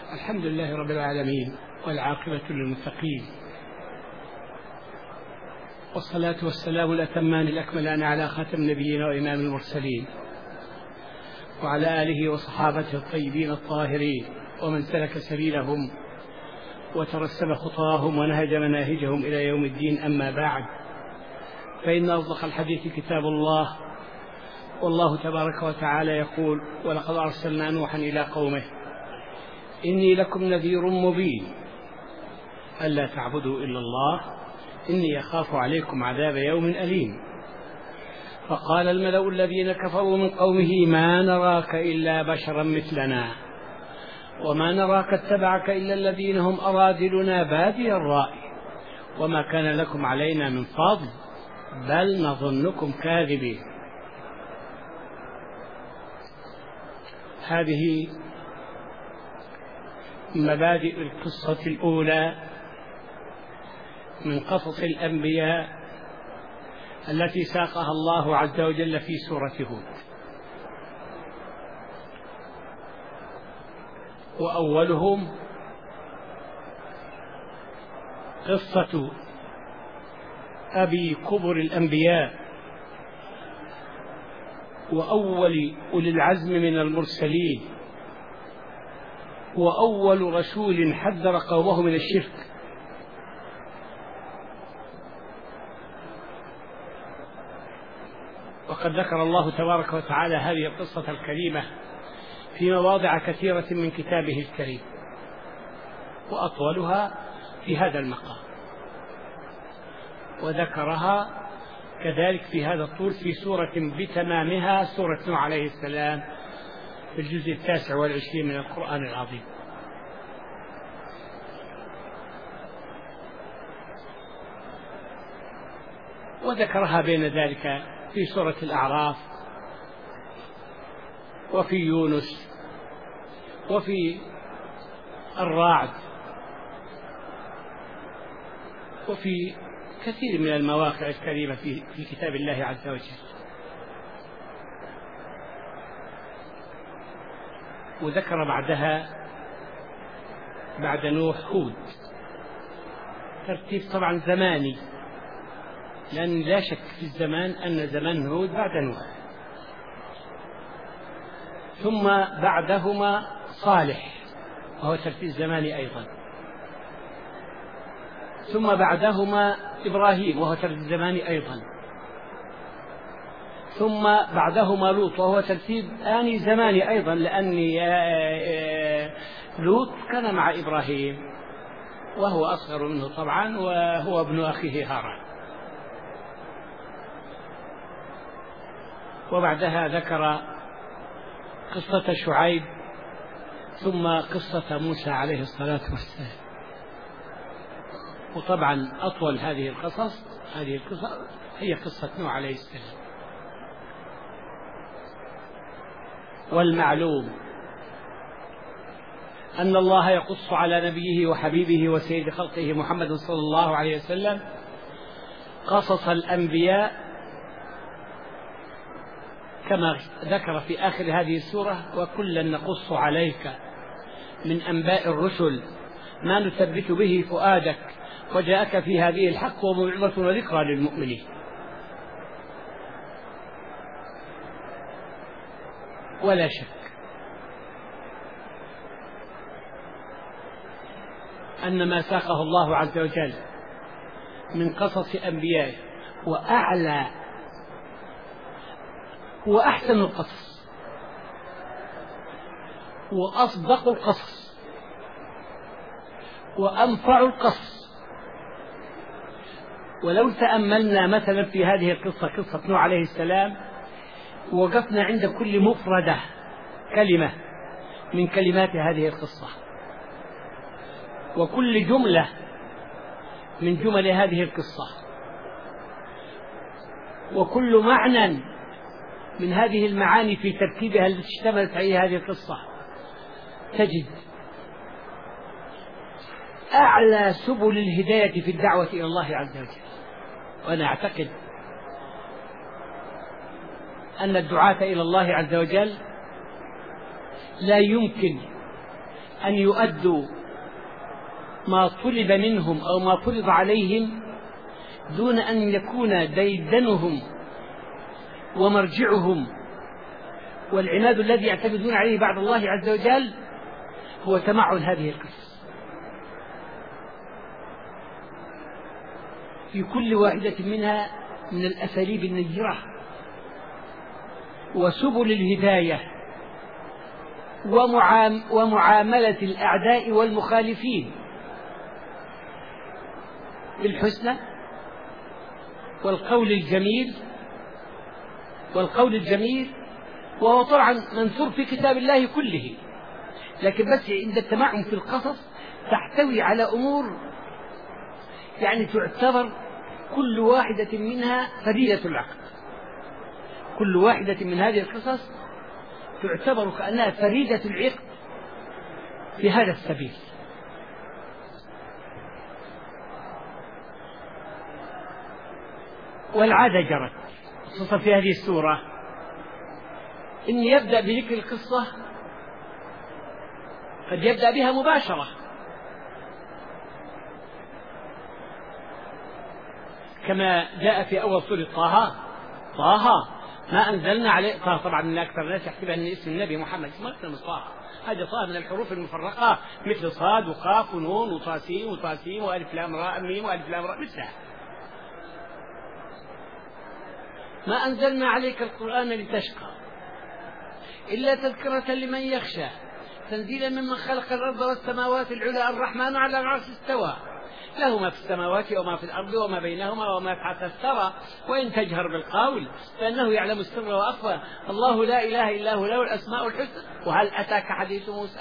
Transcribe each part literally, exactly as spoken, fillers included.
الحمد لله رب العالمين، والعاقبة للمتقين، والصلاة والسلام الأتمان الأكملان على خاتم النبيين وإمام المرسلين، وعلى آله وصحابته الطيبين الطاهرين، ومن سلك سبيلهم وترسم خطاهم ونهج مناهجهم إلى يوم الدين. أما بعد، فإن أصدق الحديث كتاب الله، والله تبارك وتعالى يقول: ولقد أرسلنا نوحا إلى قومه إني لكم نذير مبين ألا تعبدوا إلا الله إني أخاف عليكم عذاب يوم أليم. فقال الملأ الذين كفروا من قومه: ما نراك إلا بشرا مثلنا وما نراك اتبعك إلا الذين هم أراذلنا بادي الرأي وما كان لكم علينا من فضل بل نظنكم كاذبين. هذه مبادئ القصة الأولى من قصص الأنبياء التي ساقها الله عز وجل في سورة هود. وأولهم قصة أبي كبر الأنبياء وأول أولي العزم من المرسلين، وأول رسول حذر قومه من الشرك. وقد ذكر الله تبارك وتعالى هذه القصة الكريمة في مواضع كثيرة من كتابه الكريم، وأطولها في هذا المقام، وذكرها كذلك في هذا الطول في سورة بتمامها، سورة نوح عليه السلام، في الجزء التاسع والعشرين من القرآن العظيم. وذكرها بين ذلك في سورة الأعراف وفي يونس وفي الرعد وفي كثير من المواقع الكريمة في في كتاب الله عز وجل. وذكر بعدها بعد نوح هود، ترتيب طبعا زماني، لأن لا شك في الزمان أن زمان هود بعد نوح، ثم بعدهما صالح وهو ترتيب زماني أيضا، ثم بعدهما إبراهيم وهو ترتيب زماني أيضا، ثم بعدهما لوط وهو ترتيب آني زماني أيضا، لأن لوط كان مع إبراهيم وهو أصغر منه طبعا، وهو ابن أخيه هاران. وبعدها ذكر قصة شعيب، ثم قصة موسى عليه الصلاة والسلام. وطبعا أطول هذه القصص هذه القصة هي قصة نوح عليه السلام. والمعلوم أن الله يقص على نبيه وحبيبه وسيد خلقه محمد صلى الله عليه وسلم قصص الأنبياء كما ذكر في آخر هذه السورة: وكلا نقص عليك من أنباء الرسل ما نثبت به فؤادك وجاءك في هذه الحق وموعظة وذكرى للمؤمنين. ولا شك أن ما ساقه الله عز وجل من قصص أنبيائه وأعلى وأحسن القصص وأصدق القصص وأنفع القصص. ولو تأملنا مثلا في هذه القصة، قصة نوح عليه السلام، وقفنا عند كل مفردة كلمة من كلمات هذه القصة، وكل جملة من جمل هذه القصة، وكل معنى من هذه المعاني في تركيبها التي اشتملت عليها هذه القصة، تجد أعلى سبل الهداية في الدعوة إلى الله عز وجل. وأنا أعتقد أن الدعاة إلى الله عز وجل لا يمكن أن يؤدوا ما طلب منهم أو ما فرض عليهم دون أن يكون ديدنهم ومرجعهم والعناد الذي يعتمدون عليه بعد الله عز وجل هو تمعن هذه القصص. في كل واحدة منها من الأساليب النيرة وسبل الهداية ومعاملة الأعداء والمخالفين بالحسنى والقول الجميل والقول الجميل وهو طبعا منثور في كتاب الله كله، لكن بس عند التمعن في القصص تحتوي على أمور يعني تعتبر كل واحدة منها فريدة العقد. كل واحدة من هذه القصص تعتبر كأنها فريدة العقد في هذا السبيل. والعادة جرت خصوصا في هذه السورة إن يبدأ بذكر القصة قد يبدأ بها مباشرة كما جاء في أول سورة طه طه ما أنزلنا عليه طه. طبعا من أكثر الناس يحسب أن اسم النبي محمد اسمه أكثر من طه. هذا طه من الحروف المفرقة مثل صاد وقاف ونون وطاسين وطاسين وألف لام راء ميم وألف لام راء مثلها. ما أنزلنا عليك القرآن لتشقى إلا تذكرة لمن يخشى تنزيلا ممن خلق الأرض والسماوات العلى الرحمن على العرش استوى له ما في السماوات وما في الأرض وما بينهما وما تحت الثرى وإن تجهر بالقول فإنه يعلم السر وأخفى الله لا إله إلا هو له الأسماء الحسنى وهل أتاك حديث موسى.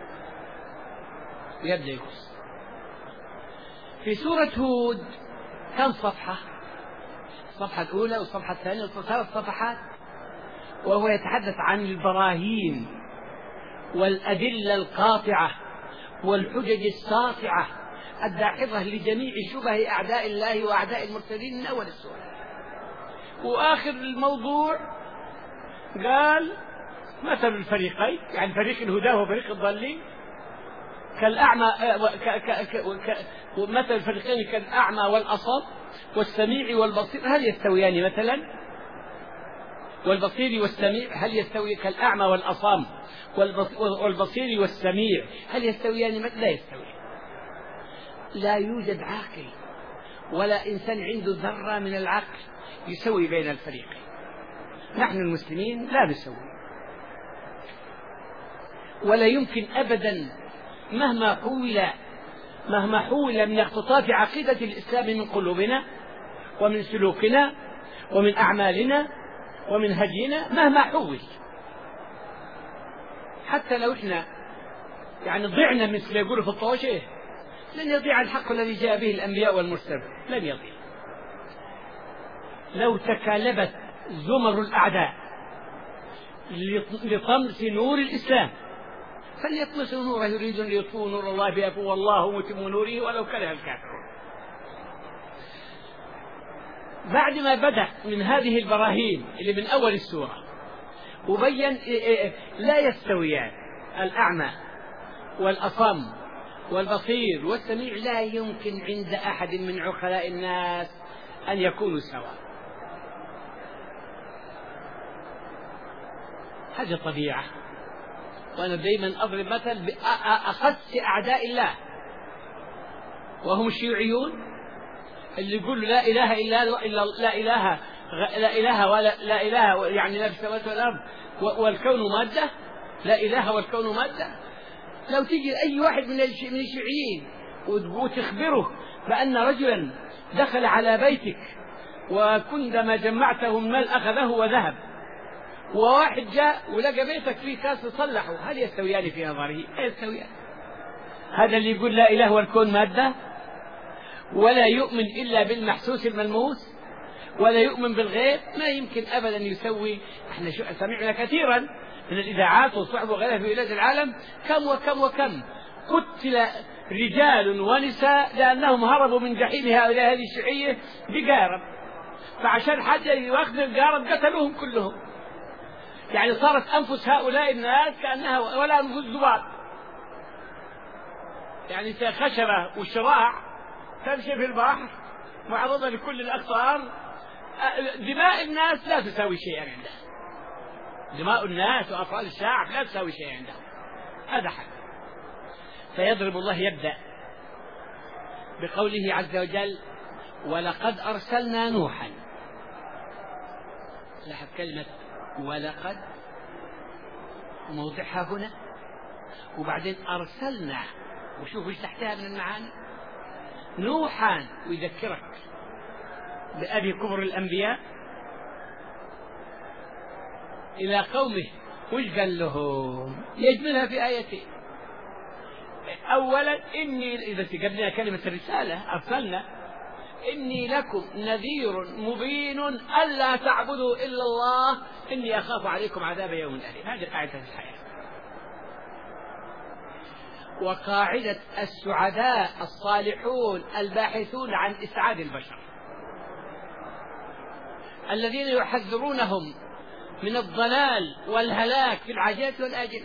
يبدأ يقص في سورة هود كم صفحة؟ الصفحة الأولى والصفحة الثانية وثلاث صفحات، وهو يتحدث عن البراهين والأدلة القاطعة والحجج الساطعة الداحضة لجميع شبه أعداء الله وأعداء المرسلين من أول السورة. وآخر الموضوع قال مثل الفريقين يعني فريق الهدى وفريق الضالين كالأعمى ومثل الفريقين كالأعمى والأصم والسميع والبصير هل يستويان مثلا؟ والبصير والسميع هل يستوي كالأعمى والأصم والبصير والسميع هل يستويان مثلا؟ لا يستويان. لا يوجد عاقل ولا إنسان عنده ذرة من العقل يسوي بين الفريقين. نحن المسلمين لا نسوي ولا يمكن أبدا مهما حول مهما حول من اختطاف عقيدة الإسلام من قلوبنا ومن سلوكنا ومن أعمالنا ومن هدينا مهما حول، حتى لو احنا يعني ضعنا مثل يقولوا في الطوشة لن يضيع الحق الذي جاء به الأنبياء والمرسلين، لن يضيع. لو تكالبت زمر الأعداء لطمس نور الإسلام فليطمسوا نوره يريدون ليطفئوا نور الله بأفواه والله متم نوره ولو كره الكافرون. بعد ما بدأ من هذه البراهين اللي من أول السورة وبين لا يستويان الأعمى والأصم والبصير والسميع لا يمكن عند أحد من عقلاء الناس أن يكونوا سواء. هذه طبيعة. وأنا دائما أضرب مثل بأخس أعداء الله وهم الشيوعيون اللي يقولوا لا إله إلا إلا لا إله لا إله ولا لا إله يعني لا في السماوات والأرض والكون مادة، لا إله والكون مادة. لو تيجي أي واحد من الشيوعيين وتخبره بأن رجلا دخل على بيتك وكندما جمعته المال أخذه وذهب وواحد جاء ولقى بيتك فيه كاس صلحه هل يستويان في نظره؟ لا يستويان. هذا اللي يقول لا إله والكون مادة ولا يؤمن إلا بالمحسوس الملموس ولا يؤمن بالغيب ما يمكن أبدا يسوي. احنا سمعنا كثيرا من الإذاعات والصحف وغيرها في بلاد العالم كم وكم وكم قتل رجال ونساء لأنهم هربوا من جحيم هؤلاء هذه الشيوعية بقارب، فعشان حتى يأخذ القارب قتلوهم كلهم. يعني صارت أنفس هؤلاء الناس كأنها ولا أنفس ذباب. يعني خشبة وشراع تمشي في البحر معرضة لكل الأخطار. دماء الناس لا تساوي شيئا عنده، دماء الناس وأفراد الشعب لا تساوي شيئا عنده. هذا حق. فيضرب الله، يبدأ بقوله عز وجل: ولقد أرسلنا نوحا. لاحظ كلمة ولقد موضعها هنا، وبعدين أرسلنا، وشوف ايش تحتها من المعاني. نوحا ويذكرك بأبي كبر الأنبياء إلى قومه، وش قال لهم؟ يجملها في آيتين. أولا إني، إذا قبلنا كلمة الرسالة أرسلنا، إني لكم نذير مبين ألا تعبدوا إلا الله إني أخاف عليكم عذاب يوم أليم. هذه قاعدة الحياة، وقاعدة السعداء الصالحون الباحثون عن إسعاد البشر الذين يحذرونهم من الضلال والهلاك في العاجلة والآجلة.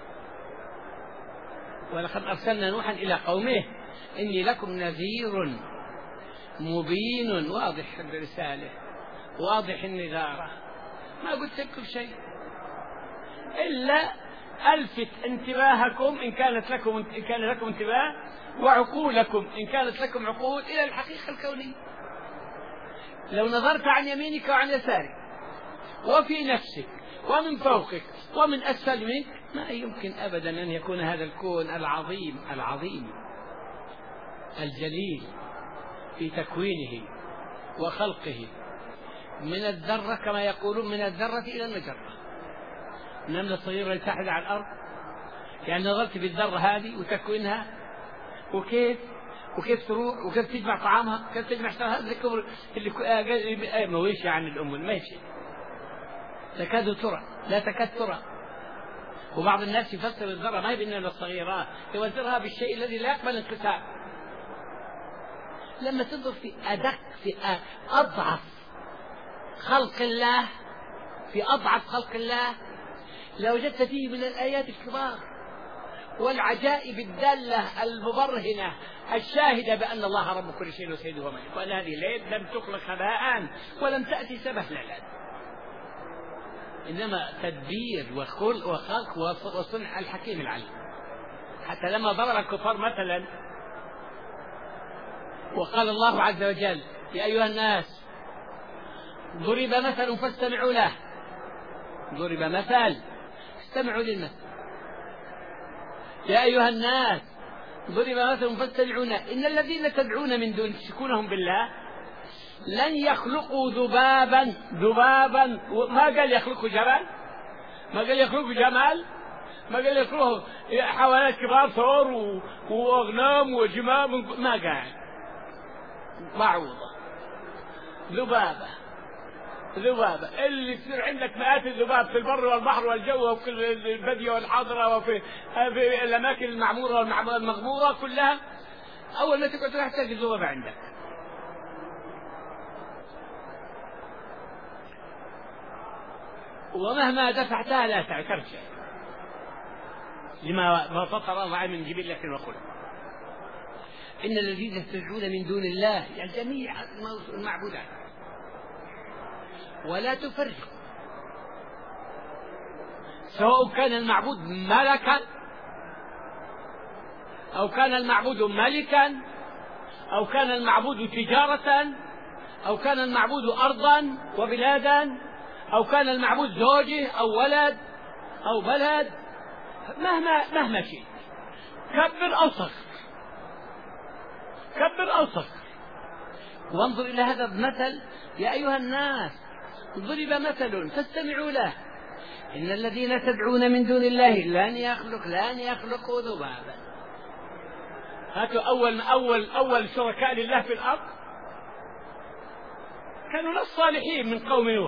ولقد أرسلنا نوحا إلى قومه إني لكم نذير مبين، واضح الرسالة، واضح النذارة، ما قلت لكم شيء إلا ألفت انتباهكم إن كانت لكم إن كان لكم انتباه، وعقولكم إن كانت لكم عقول، إلى الحقيقة الكونية. لو نظرت عن يمينك وعن يسارك وفي نفسك ومن فوقك ومن أسفل منك، ما يمكن أبدا أن يكون هذا الكون العظيم العظيم الجليل في تكوينه وخلقه، من الذرة كما يقولون من الذرة إلى المجرة، النملة الصغيرة اللي تحت على الأرض. يعني نظرت بالذرة هذه وتكوينها وكيف وكيف تروح وكيف تجمع طعامها، كيف تجمع شرها، الكبر اللي ما ويش عن الأم ما يشي، تكاد ترى لا تكاد ترى. وبعض الناس يفسر الذرة ما هي بالنملة الصغيرة، يوزرها بالشيء الذي لا يقبل الانقسام. لما تنظر في أدق في أضعف خلق الله، في أضعف خلق الله، لوجدت فيه من الآيات الكبار والعجائب الدالة المبرهنة الشاهدة بأن الله رب كل شيء وسيده وملك، وأن هذه الليل لم تخلق هباء ولم تأتي سبهللا، إنما تدبير وخلق وخلق وصنع الحكيم العليم. حتى لما ضرب الكفار مثلا وقال الله عز وجل: يا أيها الناس ضرب مثل فاستمعوا له. ضرب مثل، استمعوا للمثل. يا أيها الناس ضرب مثل فاستمعوا له إن الذين تدعون من دون تشركونهم بالله لن يخلقوا ذبابا. ذبابا ما قال يخلقوا جبل، ما قال يخلقوا جمال، ما قال يخلقوا حيوانات كبار ثور وأغنام وجمام، ما قال. بعوضة، ذبابة، ذبابة اللي يصير عندك مئات الذباب في البر والبحر والجو وفي البادية والحاضرة وفي في الأماكن المعمورة والمغمورة كلها، أول ما تقعد راح تجد ذبابة عندك. ومهما دفعتها لا ترجع لما فطر الله من جبلة وخلق. إن الذين تدعون من دون الله يعني جميع المعبودات، ولا تفرق سواء كان المعبود ملكا أو كان المعبود ملكا أو كان المعبود تجارة أو كان المعبود أرضا وبلادا أو كان المعبود زوجه أو ولد أو بلد، مهما مهما شيء، كبر أو صغر، كبر أو صغر. وانظر إلى هذا المثل: يا أيها الناس ضرب مثل فاستمعوا له إن الذين تدعون من دون الله لن يخلق لن يخلقوا ذبابا. هاتوا أول أول أول شركاء لله في الأرض كانوا ناس صالحين من قوم نوح،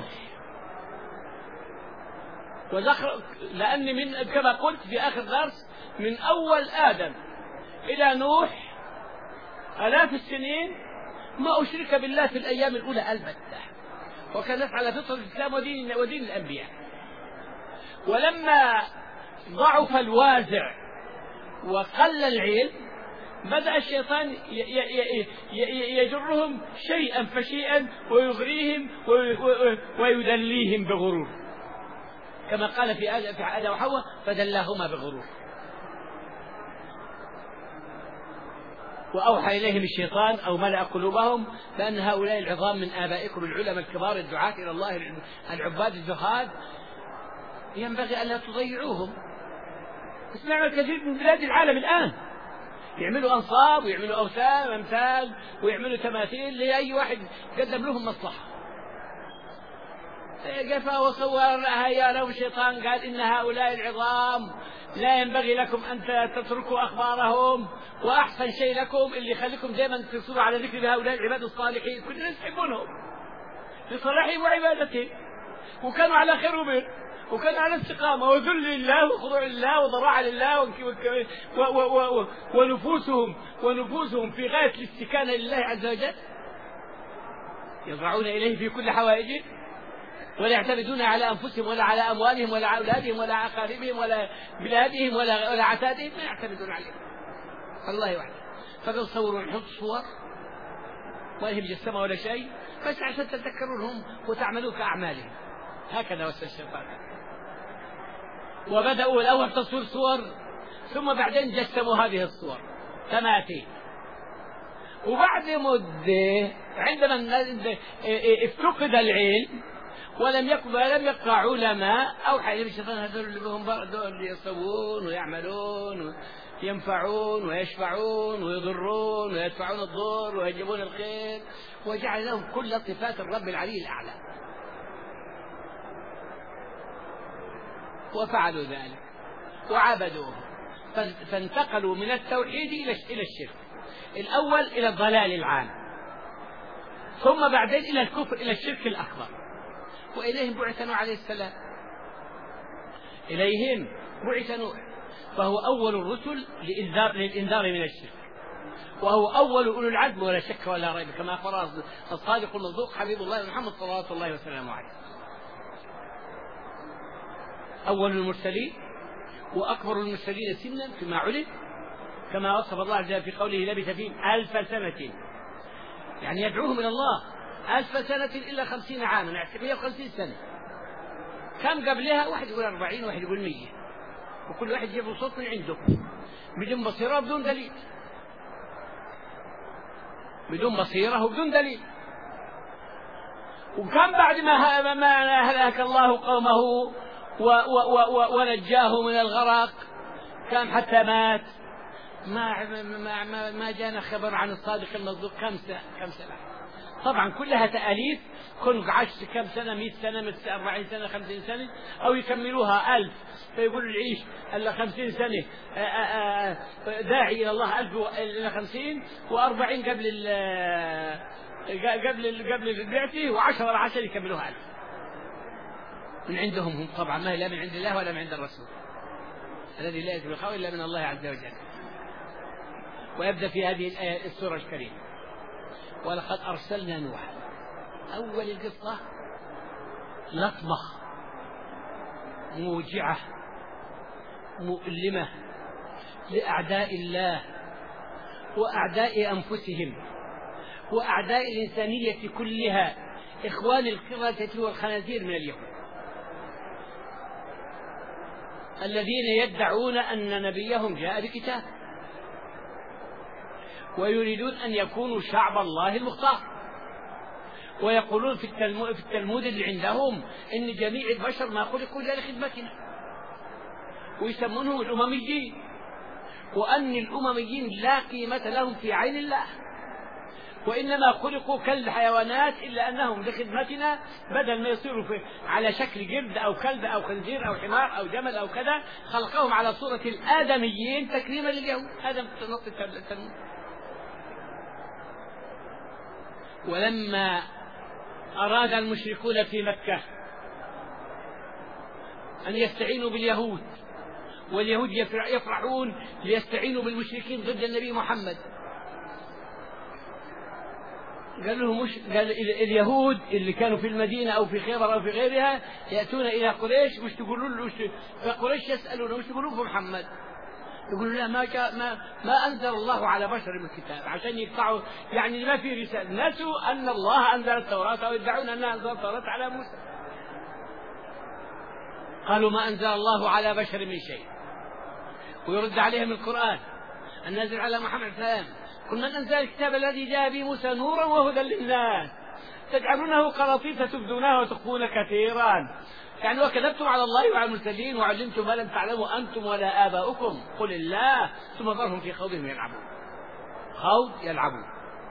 وذكر لأن من كما قلت في آخر درس من أول آدم إلى نوح آلاف السنين ما أشرك بالله في الأيام الأولى البتة، وكانت على فطرة الإسلام ودين, ودين الأنبياء. ولما ضعف الوازع وقل العلم بدأ الشيطان يجرهم شيئا فشيئا ويغريهم ويدليهم بغرور، كما قال في آدم وحواء فدلاهما بغرور. وأوحى إليهم الشيطان أو ملأ قلوبهم بأن هؤلاء العظام من آبائكم العلماء الكبار الدعاة إلى الله العباد الزهاد ينبغي أن لا تضيعوهم. اسمعنا الكثير من بلاد العالم الآن يعملوا أنصاب ويعملوا أوثان وأمثال ويعملوا تماثيل لأي واحد قدم لهم مصلحة. قفا وصور هيا له الشيطان قال إن هؤلاء العظام لا ينبغي لكم أن تتركوا أخبارهم، وأحسن شيء لكم اللي يخليكم دائما تصروا على ذكر هؤلاء العباد الصالحين كلنا يحبونهم لصلاحهم وعبادتهم، وكانوا على خير وبر، وكانوا على استقامة وذل لله وخضوع لله وضراعة لله ونفوسهم ونفوسهم في غاية الاستكانة لله عز وجل، يضعون إليه في كل حوائجهم ولا يعتمدون على أنفسهم ولا على أموالهم ولا أولادهم ولا أقاربهم ولا بلادهم ولا ولا عتادهم، ما يعتمدون عليهم الله وحده. فتصوروا نحط صور ما هي مجسمة ولا شيء بس عشان تتذكرونهم وتعملوا كأعمالهم. هكذا وسوس الشيطان. وبدأوا الأول تصوير صور ثم بعدين جسموا هذه الصور تماثيل. وبعد مدة عندما افتقد العلم ولم يكن ولم يبقى علماء أوحى إليهم الشيطان هذول اللي بهم دول يصوون ويعملون وينفعون ويشفعون ويضرون ويدفعون الضر ويجلبون الخير، وجعل لهم كل صفات الرب العلي الأعلى. وفعلوا ذلك وعبدوه، فانتقلوا من التوحيد إلى الشرك الأول إلى الضلال العام، ثم بعدين إلى الكفر إلى الشرك الأكبر. وإليهم بعث نوح عليه السلام، إليهم بعث نوح، فهو أول الرسل للإنذار, للإنذار من الشرك، وهو أول أولو العزم ولا شك ولا ريب، كما أخبر الصادق المصدوق حبيب الله محمد صلى الله عليه وسلم عليه. أول المرسلين وأكبر المرسلين سنا فيما علم، كما وصف الله عز وجل في قوله لبث فيهم ألف سنة، يعني يدعوهم إلى الله ألف سنة إلا خمسين عاما، يعني مئة وخمسين سنة. كم قبلها؟ واحد يقول أربعين واحد يقول مية، وكل واحد يجيب صوت من عنده بدون بصيرة بدون دليل، بدون بصيرة وبدون دليل. وكم بعد ما ما هلك الله قومه ونجاه من الغرق كان حتى مات ما ما ما, ما جانا خبر عن الصادق المصدوق كم سنة كم سنة. طبعا كلها تأليف، كن عشت كم سنة مئة سنة أربعين سنة خمسين سنة أو يكملوها ألف فيقولوا العيش إلا خمسين سنة داعي إلى الله ألف إلى خمسين وأربعين قبل ال قبل قبل البعثة وعشرة عشر يكملوها ألف. من عندهم هم طبعا، ما هي لا من عند الله ولا من عند الرسول الذي لا يأتي بالخير إلا من الله عز وجل. ويبدأ في هذه الآية السورة الكريمة ولقد أرسلنا نوحا. أول القصة لطمة موجعة مؤلمة لأعداء الله وأعداء أنفسهم وأعداء الإنسانية كلها، إخوان القردة والخنازير من اليهود الذين يدعون أن نبيهم جاء بكتاب ويريدون أن يكونوا شعب الله المختار، ويقولون في التلمود, في التلمود اللي عندهم إن جميع البشر ما خلقوا إلا لخدمتنا، ويسمونهم الأمميين، وأن الأمميين لا قيمة لهم في عين الله، وإنما خلقوا كالحيوانات إلا أنهم لخدمتنا، بدل ما يصيروا على شكل قرد أو كلب أو خنزير أو حمار أو جمل أو كذا، خلقهم على صورة الآدميين تكريما لليهود. هذا نص التلمود. ولما أراد المشركون في مكة أن يستعينوا باليهود واليهود يفرحون ليستعينوا بالمشركين ضد النبي محمد، قال لهم مش قال اليهود اللي كانوا في المدينة أو في خيبر أو في غيرها يأتون إلى قريش مش تقولون له فقريش يسألون مش تقولون في محمد، يقولوا لا ما جاء ما ما أنزل الله على بشر من كتاب عشان يقطعوا، يعني ما في رسالة. نسوا أن الله أنزل التوراة ويدعون أنها أنزل التوراة على موسى. قالوا ما أنزل الله على بشر من شيء. ويرد عليهم القرآن النازل على محمد صلى الله عليه وسلم: قل من أنزل الكتاب الذي جاء به موسى نورا وهدى للناس تجعلونه قراطيس تبدونها وتخفون كثيرا. يعني وكذبتم على الله وعلى المرسلين وعلمتم ما لم تعلموا أنتم ولا آباؤكم قل الله ثم ذرهم في خوضهم يلعبون. خوض يلعبون.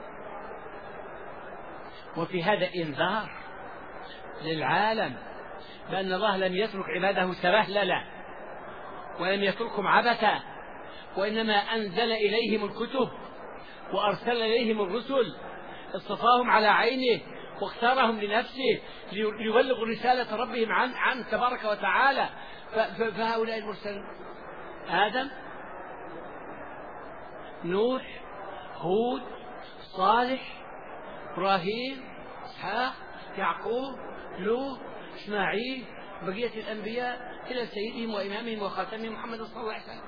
وفي هذا إنذار للعالم بأن الله لم يترك عباده سبهللا ولم يتركهم عبثا، وإنما أنزل إليهم الكتب وأرسل إليهم الرسل، اصطفاهم على عينه واختارهم لنفسه ليبلغوا رسالة ربهم عن عن تبارك وتعالى. فهؤلاء المرسلين: آدم، نوح، هود، صالح، إبراهيم، إسحاق، يعقوب، لوط، إسماعيل، بقية الأنبياء إلى سيدهم وإمامهم وخاتمهم محمد صلى الله عليه وسلم.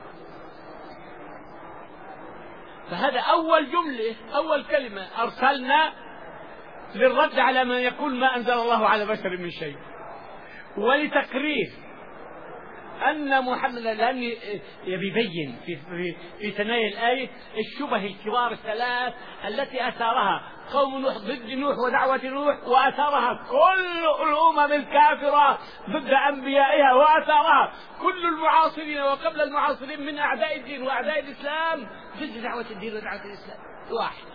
فهذا أول جملة، أول كلمة: أرسلنا، للرد على من يقول ما أنزل الله على بشر من شيء، ولتقرير أن محمد لم يبين في في في ثنايا الآية الشبه الكبار الثلاث التي أثارها قوم نوح ضد نوح ودعوة نوح، وأثارها كل الأمم الكافرة ضد أنبيائها، وأثارها كل المعاصرين وقبل المعاصرين من أعداء الدين وأعداء الإسلام ضد دعوة الدين ودعوة الإسلام. واحد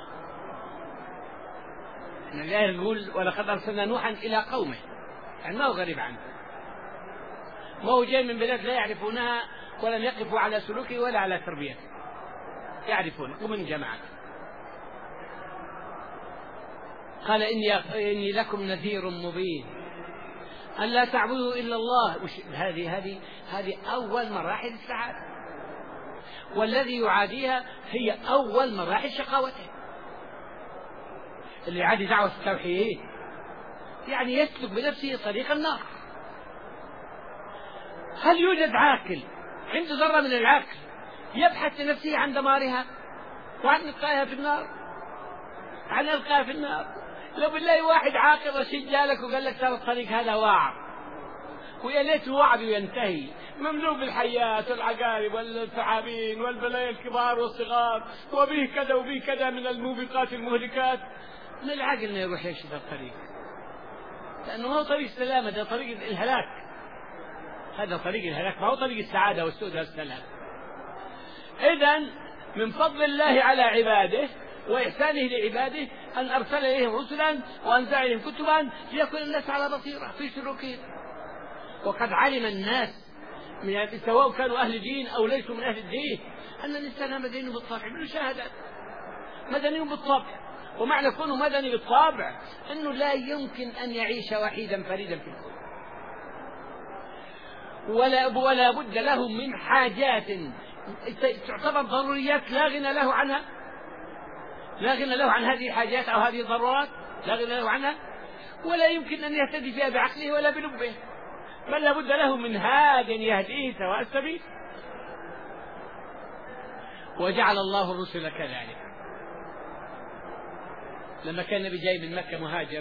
الآية يقول: ولقد أرسلنا نوحا إلى قومه، يعني ما هو غريب عنه، ما هو جاي من بلاد لا يعرفونها ولم يقفوا على سلوكه ولا على تربيته، يعرفونه ومن جماعته. قال: إني إني لكم نذير مبين أن لا تعبدوا إلا الله. هذه هذه هذه أول مراحل السعادة، والذي يعاديها هي أول مراحل شقاوته. اللي يعادي دعوة التوحيد يعني يسلك بنفسه طريق النار. هل يوجد عاقل عنده ذرة من العقل يبحث لنفسه عن دمارها وعن إلقائها في النار، عن إلقائها في النار؟ لو بالله واحد عاقل رشيد جالك وقال لك ترى الطريق هذا واعر، ويا ليت وعد ينتهي، مملوء بالحيات والعقارب والثعابين والبلايا الكبار والصغار، وبه كذا وبه كذا من الموبقات المهلكات، من العاقل انه يروح يمشي في الطريق، لأنه هو طريق السلامة، ده طريق الهلاك، هذا طريق الهلاك، ما هو طريق السعادة والسعادة والسلام. إذن من فضل الله على عباده وإحسانه لعباده أن أرسل إليهم رسلا وأنزل إليهم كتبا ليكون الناس على بصيرة في سلوكهم. وقد علم الناس من سواء كانوا أهل دين أو ليسوا من أهل الدين أن الإنسان مدني بالطبع، بالمشاهدات مدني بالطبع. ومعنى كونه مدني بالطبع أنه لا يمكن أن يعيش وحيدا فريدا في الكون، ولا ولا بد له من حاجات تعتبر ضروريات لا غنى له عنها، لا غنى له عن هذه الحاجات أو هذه الضرورات، لا غنى له عنها، ولا يمكن أن يهتدي فيها بعقله ولا بلبه، بل لا بد له من هاد يهديه سواء السبيل. وجعل الله الرسل كذلك. لما كان النبي جاي من مكة مهاجر،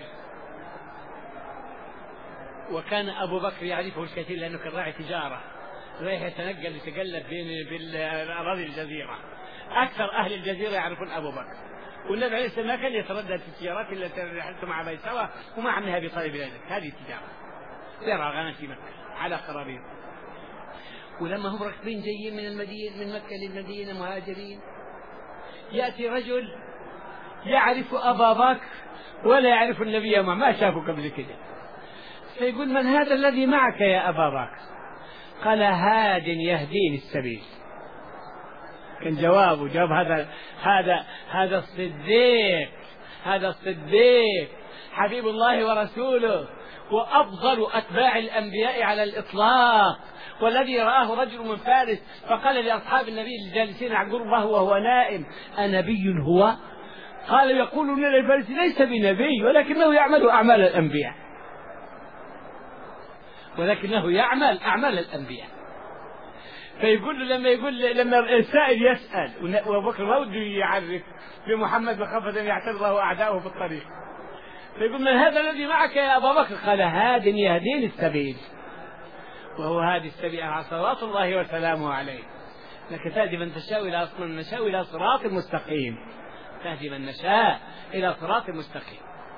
وكان أبو بكر يعرفه الكثير لأنه كان راعي تجارة رايح يتنقل يتقلب بين بالأراضي الجزيرة، أكثر أهل الجزيرة يعرفون أبو بكر، والنبي عليه السلام كان يتردد في التجارات التي رحلت مع ميسرة ومع ابن أبي طالب ذلك، هذه التجارة يرى غنم في مكة على قرابين. ولما هم راكبين جايين من المدينة من مكة للمدينة مهاجرين، يأتي رجل يعرف أبا بكر ولا يعرف النبي، ما شافه قبل كده، فيقول: من هذا الذي معك يا أبا بكر؟ قال: هاد يهديني السبيل. كان جوابه جواب هذا هذا هذا الصديق، هذا الصديق حبيب الله ورسوله وأفضل أتباع الأنبياء على الإطلاق، والذي رآه رجل من فارس فقال لأصحاب النبي الجالسين عن قربه وهو نائم: أنبي هو؟ قال: يقولون للفارس ليس بنبي ولكنه يعمل أعمال الأنبياء، ولكنه يعمل أعمال الأنبياء. فيقول له لما يقول لما السائل يسأل وأبو بكر ما بده يعرف بمحمد مخافة أن يعترضه أعداؤه في الطريق، فيقول من هذا الذي معك يا أبا بكر؟ قال هاد يهديني السبيل، وهو هادي السبيل صلوات الله وسلامه عليه. لك تهدي من تشاء إلى من نشاء إلى صراط مستقيم، تهدي من نشاء إلى صراط مستقيم.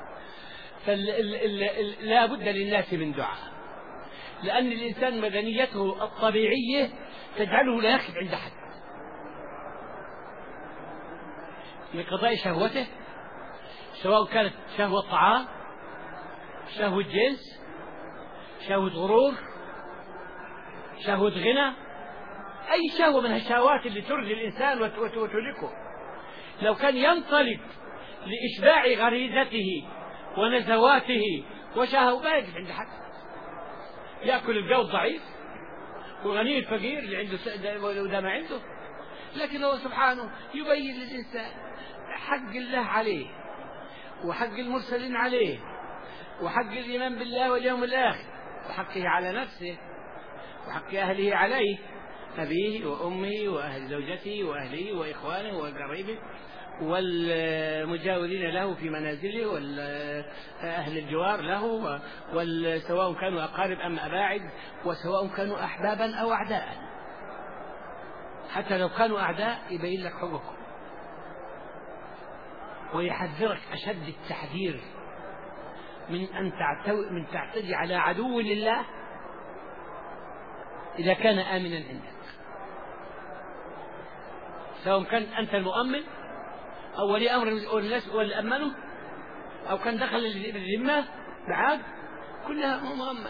فلا بد للناس من دعاء، لأن الإنسان مدنيته الطبيعية تجعله لا يقف عند حد لقضاء شهوته، سواء كانت شهوة طعام، شهوة جنس، شهوة غرور، شهوة غنى، أي شهوة من الشهوات اللي ترضي الإنسان وتهلكه. لو كان ينطلق لإشباع غريزته ونزواته وشهوة ما يقف عند حد، يأكل الجو الضعيف وغني الفقير اللي عنده وده ما عنده. لكن هو سبحانه يبين للإنسان حق الله عليه وحق المرسلين عليه وحق الإيمان بالله واليوم الآخر وحقه على نفسه وحق أهله عليه، أبيه وأمه وأهل زوجته وأهله وإخوانه وقريبه والمجاورين له في منازله وأهل الجوار له، سواء كانوا أقارب أم أباعد، وسواء كانوا أحبابا أو أعداء. حتى لو كانوا أعداء يبين لك حقوقهم ويحذرك أشد التحذير من أن من تعتدي على عدو لله إذا كان آمنا عندك، سواء كان أنت المؤمن أو ولي أمر الناس واللي أمنه أو كان دخل الذمة معاك، كلها مؤمن.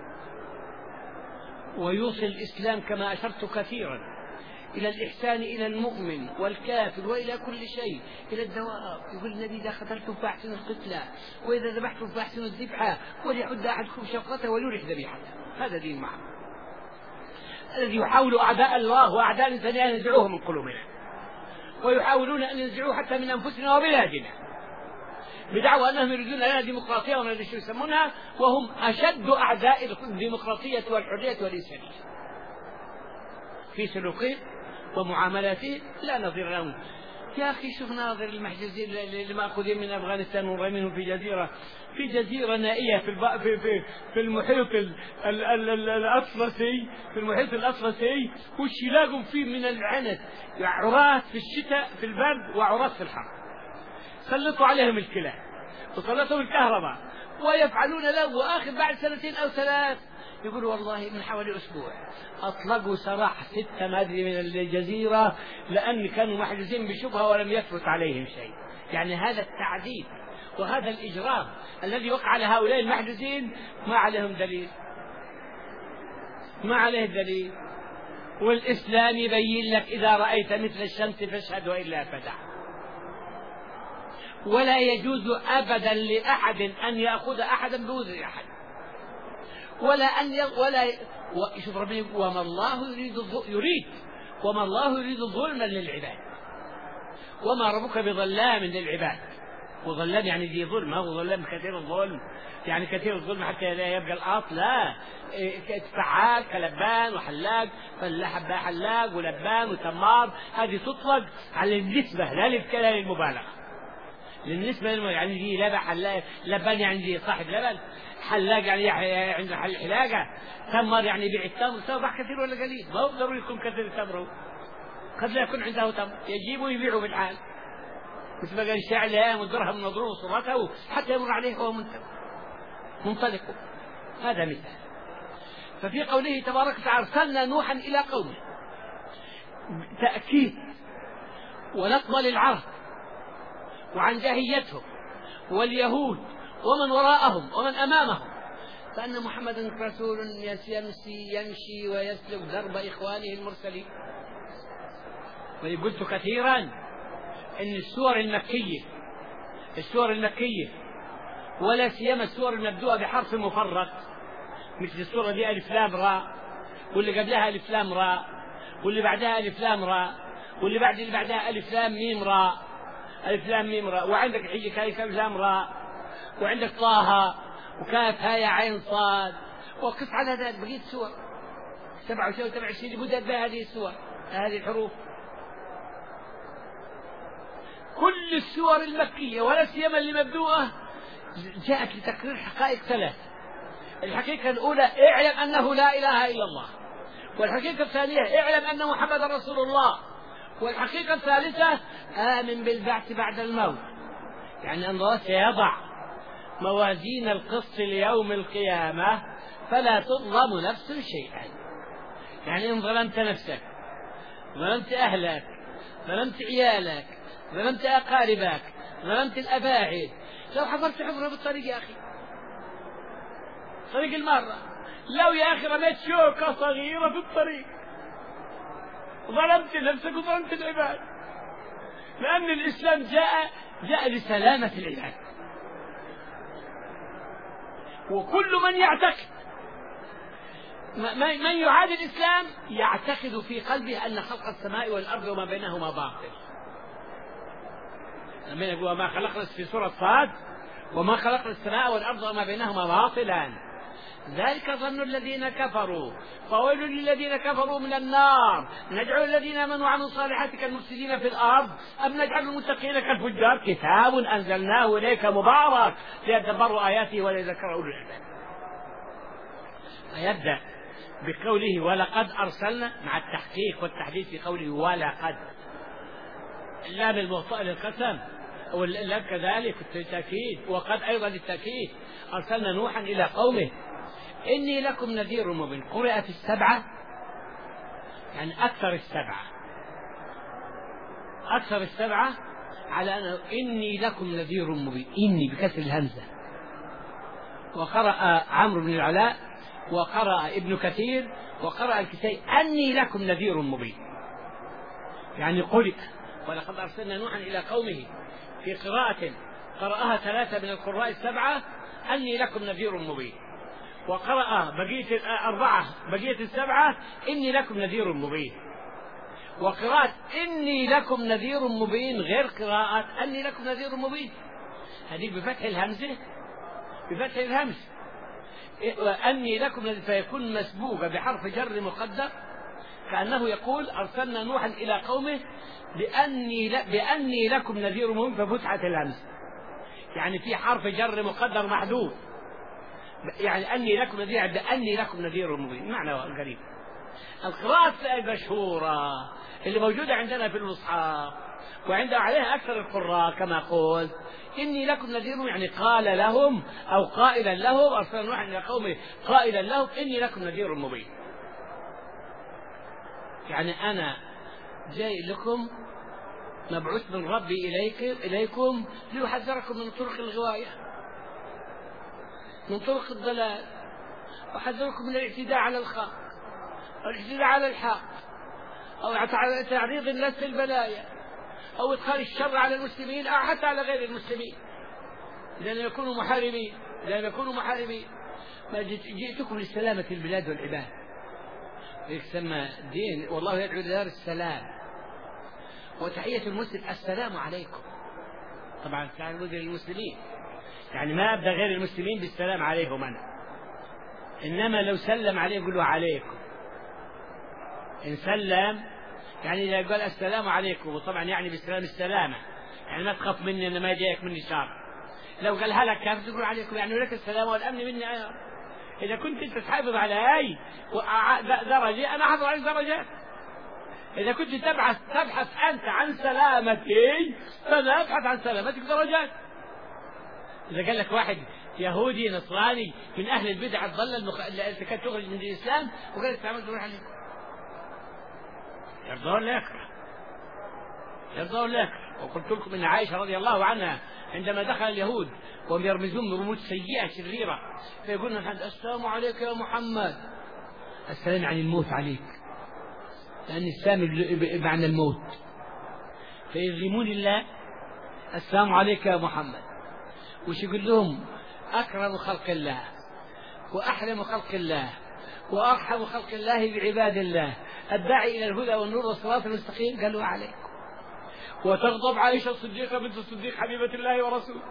ويوصل الإسلام كما أشرت كثيرا إلى الإحسان إلى المؤمن والكافر وإلى كل شيء، إلى الدواب. يقول النبي إذا قتلتم فأحسنوا القتلى وإذا ذبحتم فأحسنوا الذبحة وليحد أحدكم شفرته وليرح ذبيحته. هذا دين محمد الذي يحاول أعداء الله وأعداء الإنسان أن ينزعوه من قلوبنا، ويحاولون أن ينزعوه حتى من أنفسنا وبلادنا بدعوى أنهم يريدون لنا ديمقراطية وما أدري شو يسمونها، وهم أشد أعداء الديمقراطية والحرية والإنسانية في سلوكهم ومعاملاتهم لا نظير لهم. يا أخي شوف ناظر المحجوزين اللي مأخوذين من أفغانستان ورمينهم في جزيرة في جزيرة نائية في الب... في في في المحيط ال... ال... ال... ال... الأطلسي في المحيط الأطلسي، وش يلاقوا فيه من العنت عراة في الشتاء في البرد وعراة في الحر. سلطوا عليهم الكلاب وسلطوا الكهرباء ويفعلون له، وآخر بعد سنتين أو ثلاث يقول والله من حوالي أسبوع أطلقوا سراح ستة ما أدري من الجزيرة لأن كانوا محجوزين بشبهة ولم يثبت عليهم شيء. يعني هذا التعذيب وهذا الإجرام الذي وقع على هؤلاء المحجوزين ما عليهم دليل، ما عليه دليل. والإسلام يبين لك إذا رأيت مثل الشمس فاشهد وإلا فدع. ولا يجوز أبدا لأحد أن يأخذ أحدا بوزر أحد، ولا أن ي... ولا شوف ربنا وما الله يريد الظ... يريد وما الله يريد ظلما للعباد وما ربك بظلام للعباد. وظلام يعني ذي ظلم، ما هو ظلام كثير الظلم يعني كثير الظلم حتى لا يبقى الأرض، لا فعال كلبان وحلاق، فالحبة حلاق ولبان وتمار، هذه تطلق على النسبة لا للكلام المبالغة، للنسبة يعني ذي لبن حلاق، لبان يعني ذي صاحب لبن، حلاق يعني عنده حلاقة، تمر يعني يبيع التمر، سواء كثير ولا قليل، ما هو ضروري يكون كثير التمر، قد لا يكون عنده تمر يجيبه ويبيعه بالحال، مثل ما قال الشاعر لا والدرهم مضروب صورته حتى يمر عليه وهو منطلق. هذا مثال. ففي قوله تبارك وتعالى أرسلنا نوحا إلى قومه تأكيد ونقض للعرب وعن جاهيتهم واليهود ومن وراءهم ومن أمامهم، فأن محمدا رسول يمشي يمشي ويسلك درب إخوانه المرسلين. وقلت كثيرا إن السور المكية السور المكية ولا سيما السور المبدوءة بحرف مفرط مثل السورة دي ألف لام راء، واللي قبلها ألف لام راء، واللي بعدها ألف لام راء، واللي بعد اللي بعدها ألف لام ميم راء، ألف لام ميم راء، وعندك حجة كاف ألف لام راء، وعندك طه وكاف هاء عين صاد، وقف على ذلك بقيت سور. سبعة وعشرين وسبعة وعشرين بدأت بها هذه السور، هذه الحروف. كل السور المكية ولا سيما اللي مبدوءة جاءت لتقرير حقائق ثلاث. الحقيقة الأولى اعلم أنه لا إله إلا الله، والحقيقة الثانية اعلم أن محمد رسول الله، والحقيقة الثالثة آمن بالبعث بعد الموت. يعني أن الله سيضع موازين القسط ليوم القيامة فلا تظلم نفس شيئا. يعني إن ظلمت نفسك، ظلمت أهلك، ظلمت عيالك، ظلمت أقاربك، ظلمت الأباعد، لو حفرت حفرة بالطريق يا أخي، طريق المارة، لو يا أخي رميت شوكة صغيرة في الطريق ظلمت نفسك وظلمت العباد، لأن الإسلام جاء جاء لسلامة العباد. وكل من يعتقد من يعادي الإسلام يعتقد في قلبه أن خلق السماء والأرض وما بينهما باطل. لما يقول ما خلقنا في سورة صاد وما خلقنا السماء والأرض وما بينهما باطلا ذلك ظن الذين كفروا فويل للذين كفروا من النار نجعل الذين آمنوا وعملوا الصالحات كالمفسدين في الأرض أم نجعل المتقين كالفجار كتاب أنزلناه إليك مبارك ليدبروا آياته وليذكروا أولو الألباب. ويبدأ بقوله ولقد أرسلنا مع التحقيق والتحديث في قوله ولقد، اللام الموطأ للقسم واللام كذلك التأكيد، وقد أيضا للتأكيد. أرسلنا نوحا إلى قومه إني لكم نذير مبين. قرأت السبعة يعني أكثر السبعة أكثر السبعة على أنه إني لكم نذير مبين، إني بكسر الهمزة. وقرأ عمرو بن العلاء وقرأ ابن كثير وقرأ الكسائي أني لكم نذير مبين، يعني قرئ ولقد أرسلنا نوحا إلى قومه. في قراءة قرأها ثلاثة من القراء السبعة أني لكم نذير مبين، وقرأ بقية الأربعة بقية السبعة إني لكم نذير مبين. وقراءة إني لكم نذير مبين غير قراءة أني لكم نذير مبين، هذه بفتح الهمزة بفتح الهمز أني لكم نذير، فيكون مسبوقة بحرف جر مقدر كأنه يقول أرسلنا نوحا إلى قومه بأني, بأني لكم نذير مبين ففتحت الهمز، يعني في حرف جر مقدر محذوف، يعني أني لكم نذير بأني لكم نذير مبين، معنى قريب. القراءة المشهورة اللي موجودة عندنا في المصحف وعندها عليها أكثر القراء كما قلت إني لكم نذير، يعني قال لهم أو قائلا لهم أرسلنا نوحا إلى قومه قائلا لهم إني لكم نذير مبين، يعني أنا جاي لكم مبعوث من ربي إليكم, إليكم ليحذركم من طرق الغواية، من طرق الضلال، وحذركم من الاعتداء على الخلق والاعتداء على الحق أو تعريض الناس في البلايا أو إدخال الشر على المسلمين أو حتى على غير المسلمين لأن يكونوا محاربين لأن يكونوا محاربين. ما جئتكم لسلامة البلاد والعباد، يسمى دين والله يدعو لدار السلام. وتحية المسلم السلام عليكم، طبعا تعالوا للمسلمين، يعني ما أبدأ غير المسلمين بالسلام عليهم أنا، إنما لو سلم عليه يقولوا عليكم. إن سلم يعني إذا قال السلام عليكم، وطبعا يعني بالسلام السلامة، يعني ما تخاف مني أن ما جايك مني شر. لو قال هلك كيف تقول عليكم، يعني لك السلام والأمن مني أيضا. إذا كنت أنت تحافظ على أي درجة أنا أحافظ على درجات. إذا كنت تبحث تبحث أنت عن سلامتي فأنا أبحث عن سلامتك درجات. إذا قال لك واحد يهودي نصراني من أهل البدع الضالة المخ... اللي كانت تخرج من الإسلام وقال لك تعمل تقول عليكم، يرضون لا يكره يرضون لا يكره. وقلت لكم إن عائشة رضي الله عنها عندما دخل اليهود وهم يرمزون برموز سيئة شريرة فيقولون السلام عليك يا محمد، السلام عن الموت عليك، لأن السلام معنى الموت، فيظلمون الله السلام عليك يا محمد. وش يقول لهم أكرم خلق الله وأحلم خلق الله وأرحم خلق الله بعباد الله الداعي إلى الهدى والنور والصراط المستقيم، قالوا عليكم. وتغضب عائشة الصديقة بنت الصديق حبيبة الله ورسوله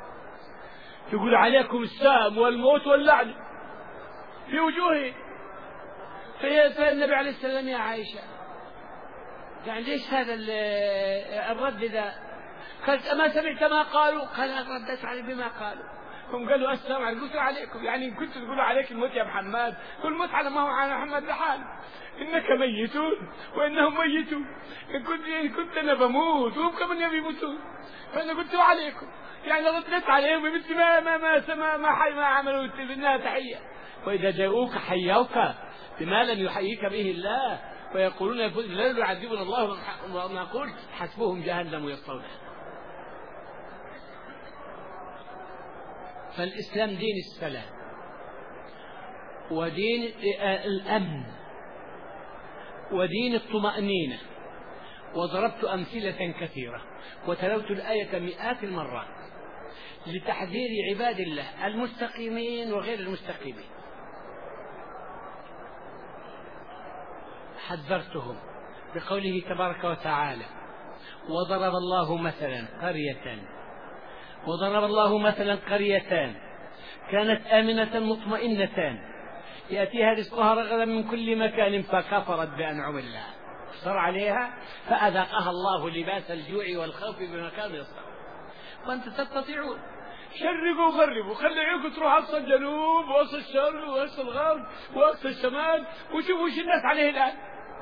تقول عليكم السام والموت واللعن في وجوههم، فالنبي عليه السلام يا عائشة يعني ليش هذا الرد ذا؟ قالت أما سمعت ما قالوا؟ قال ردت علي بما قالوا. هم قالوا السلام عليكم. قلت عليكم يعني إن كنت تقولوا عليك الموت يا محمد قل الموت على ما هو على محمد لحال، إنك ميتون وإنهم ميتون. إن كنت إن كنت أنا بموت وهم كمان يبي يموتون، فأنا قلت عليكم يعني ردت عليهم بمثل ما ما ما ما ما, حي ما عملوا منها تحية. وإذا جاءوك حيوك بما لم يحييك به الله ويقولون لا يعذبنا الله وما قلت حسبهم جهنم يصلونها. فالإسلام دين السلام ودين الأمن ودين الطمأنينة. وضربت أمثلة كثيرة وتلوت الآية مئات المرات لتحذير عباد الله المستقيمين وغير المستقيمين. حذرتهم بقوله تبارك وتعالى وضرب الله مثلا قرية وضرب الله مثلا قريتان كانت آمنة مطمئنة يأتيها رزقها رغدا من كل مكان فكفرت بأنعم الله صار عليها فأذاقها الله لباس الجوع والخوف بما كانوا يصنعون. وأنت تستطيعون شرقوا وغربوا، خلي عينكم تروح أقصى الجنوب وأقصى الشرق وأقصى الغرب وأقصى الشمال وشوفوا وش الناس عليه الآن.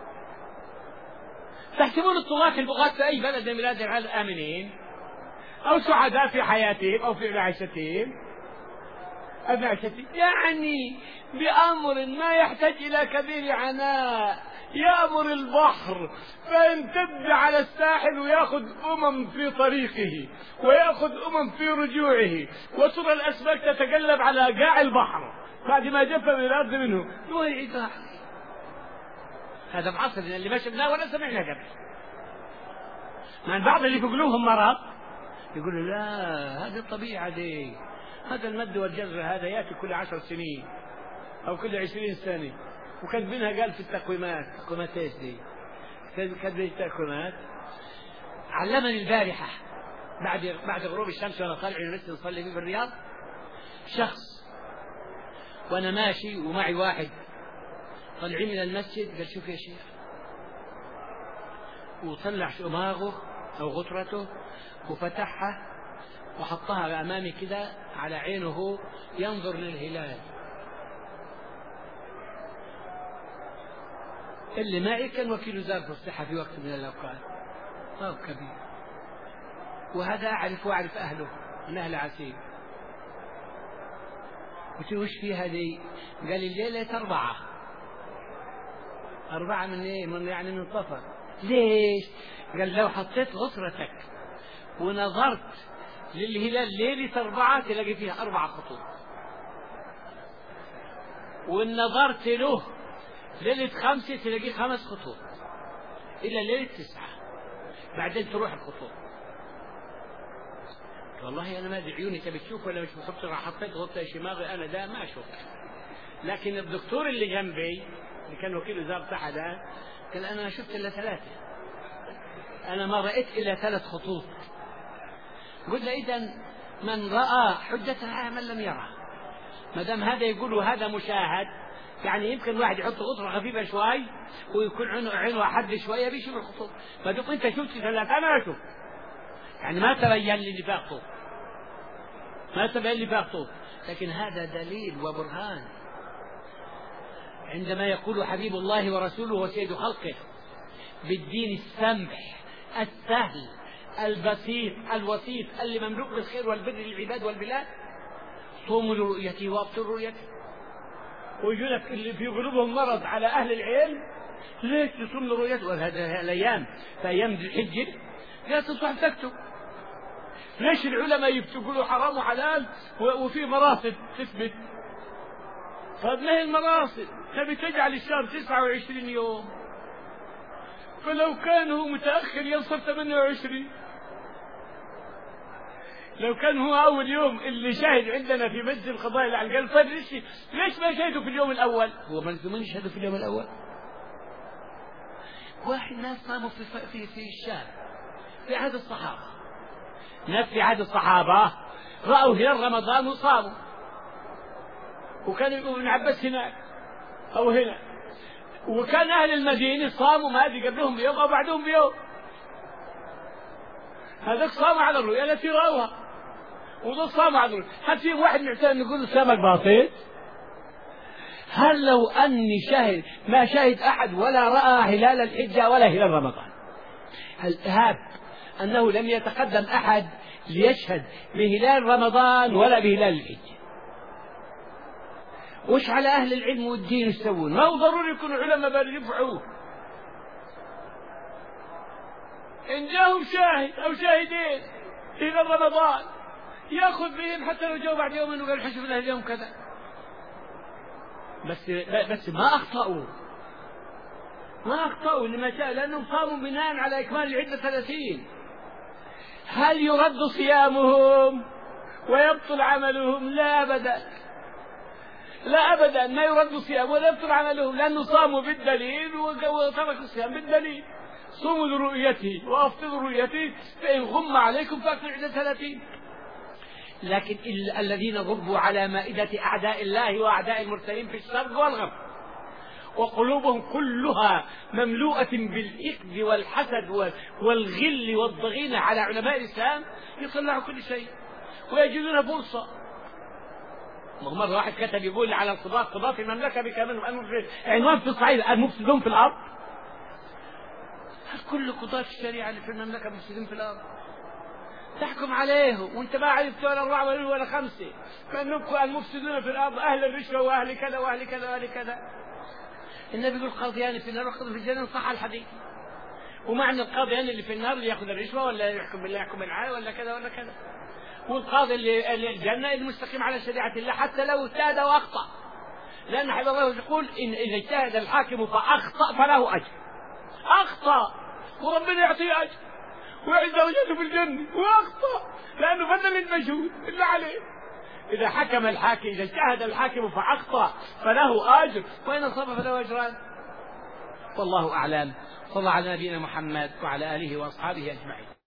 تحسبون الطغاة البغاة في أي بلد من بلاد العالم آمنين أو سعداء في حياتهم أو في معيشتهم أبعشتهم، يعني بأمر ما يحتاج إلى كبير عناء يأمر البحر فيمتد على الساحل ويأخذ أمم في طريقه ويأخذ أمم في رجوعه وترى الأسماك تتقلب على قاع البحر بعد ما جف من الأرض منه ويعيدها. هذا بعصرنا اللي ما شفناه ولا سمعنا قبل. من بعض اللي في قلوبهم مرض يقولوا لا هذه الطبيعة دي، هذا المد والجزر هذا يأتي كل عشر سنين أو كل عشرين سنة وكاتبينها قال في التقويمات. تقويمات ايش دي؟ كاتبين التقويمات. علمني البارحة بعد بعد غروب الشمس وانا طالع من المسجد نصلي فيه بالرياض شخص وانا ماشي ومعي واحد طالعين من المسجد قال شوف يا شيخ، وطلع شماغه او غطرته وفتحها وحطها امامي كده على عينه ينظر للهلال. اللي معي كان وكيل وزارة الصحة في وقت من الأوقات طاب كبير، وهذا أعرف وأعرف أهله من أهل عسير. قلت له وش في هذه؟ قال لي الليلة أربعة. أربعة من إيه؟ من يعني من صفر. ليش؟ قال لو حطيت غطرتك ونظرت للهلال ليلة أربعة تلاقي فيها أربع خطوط، وإن نظرت له ليلة خمسة تلاقيه خمس خطوط إلى ليلة تسعة بعدين تروح الخطوط. والله أنا ما أدري عيوني تبي تشوف ولا مش بحط راح حطيت غطة شماغي أنا ده ما أشوف. لكن الدكتور اللي جنبي اللي كان وكيل وزارة الصحة ده قال أنا شفت إلا ثلاثة، أنا ما رأيت إلا ثلاث خطوط. قلنا إذن من رأى حجتها من لم يرى. ما دام هذا يقول هذا مشاهد يعني يمكن واحد يحط غطرة خفيفة شوي ويكون عينه عينه حد شوية بيشوف الخطوط. ما دام أنت شفت ثلاثة أنا أشوف يعني ما تبين لي اللي فيها خطوط، ما تبين لي فيها خطوط. لكن هذا دليل وبرهان عندما يقول حبيب الله ورسوله وسيد خلقه بالدين السمح السهل البسيط الوسيط اللي مملوك بالخير والبر للعباد والبلاد. صوموا لرؤيته وابطلوا رؤيته. ويجونك اللي في قلوبهم مرض على أهل العلم ليش تصوم لرؤيته؟ وهذه الأيام في أيام الحج لا تصبح تكتب. ليش العلماء يقولوا حرام وحلال وفي مراصد تثبت؟ طيب ما هي المراصد؟ تبي تجعل الشهر تسعة وعشرين يوم، فلو كان هو متأخر ينصف ثمانية وعشرين. لو كان هو أول يوم اللي شاهد عندنا في مسجد القضاء اللي على القلب، طيب ليش ليش ما شاهدوا في اليوم الأول؟ هو من يشهدوا في اليوم الأول؟ واحد ناس صاموا في في في الشام في عهد الصحابة، ناس في عهد الصحابة رأوا هلال رمضان وصاموا، وكان يقول ابن عباس هناك أو هنا وكان أهل المدينة صاموا ما أدري قبلهم بيوم أو بعدهم بيوم، هذاك صاموا على الرؤيا التي رأوها وذول صاموا على الرؤيا. هل في واحد معتاد يقول السمك باطل؟ هل لو أني شاهد ما شاهد أحد ولا رأى هلال الحجة ولا هلال رمضان، هل هاب أنه لم يتقدم أحد ليشهد بهلال رمضان ولا بهلال الحجة؟ وش على أهل العلم والدين يسوون؟ ما هو ضروري يكونوا علماء بل ينفعوه. إن جاهم شاهد أو شاهدين هلال رمضان يأخذ بهم حتى لو جاءوا بعد يوم وقال حسبنا اليوم كذا، بس بس ما أخطأوا ما أخطأوا لما شاء، لأنهم صاموا بناء على إكمال العدة ثلاثين. هل يرد صيامهم ويبطل عملهم؟ لا أبدا، لا أبدا، ما يرد صيامهم ولا يبطل عملهم، لأنه صاموا بالدليل وتركوا الصيام بالدليل. صوموا لرؤيته وأفطروا رؤيته، فإن غم عليكم فأكملوا عدة ثلاثين. لكن الذين ضربوا على مائدة أعداء الله وأعداء المرسلين في الشرق والغرب وقلوبهم كلها مملوءة بالإكذ والحسد والغل والضغينة على علماء الإسلام يطلعوا كل شيء ويجدون فرصة. مرة واحد كتب يقول على القضاة قضاة في المملكة بكاملهم عنوان في الصعيد المفسدون في الأرض. هل كل قضاة الشريعة اللي في المملكة مفسدين في الأرض؟ تحكم عليهم وانت ما عرفت ولا أربعة ولا ولا خمسة، فإنكم المفسدون في الأرض أهل الرشوة وأهل كذا وأهل كذا وأهل كذا. النبي يقول قاضيان في النار وقاضي في الجنة، صح الحديث. ومعنى القاضيان اللي في النار اللي يأخذ الرشوة ولا يحكم بالله يحكم بالعدل ولا كذا ولا كذا، والقاضي اللي الجنة المستقيم على شريعة الله حتى لو اجتهد وأخطأ، لأن حبيب الله يقول إن إذا اجتهد الحاكم فأخطأ فله أجر. أخطأ وربنا يعطيه أجر ويعز وجهه في الجنة، وأخطأ لأنه بدل المجهود اللي عليه. إذا حكم الحاكم إذا اجتهد الحاكم فأخطأ فله أجر وإن أصاب فله أجران. والله أعلم. صلى على نبينا محمد وعلى آله وأصحابه أجمعين.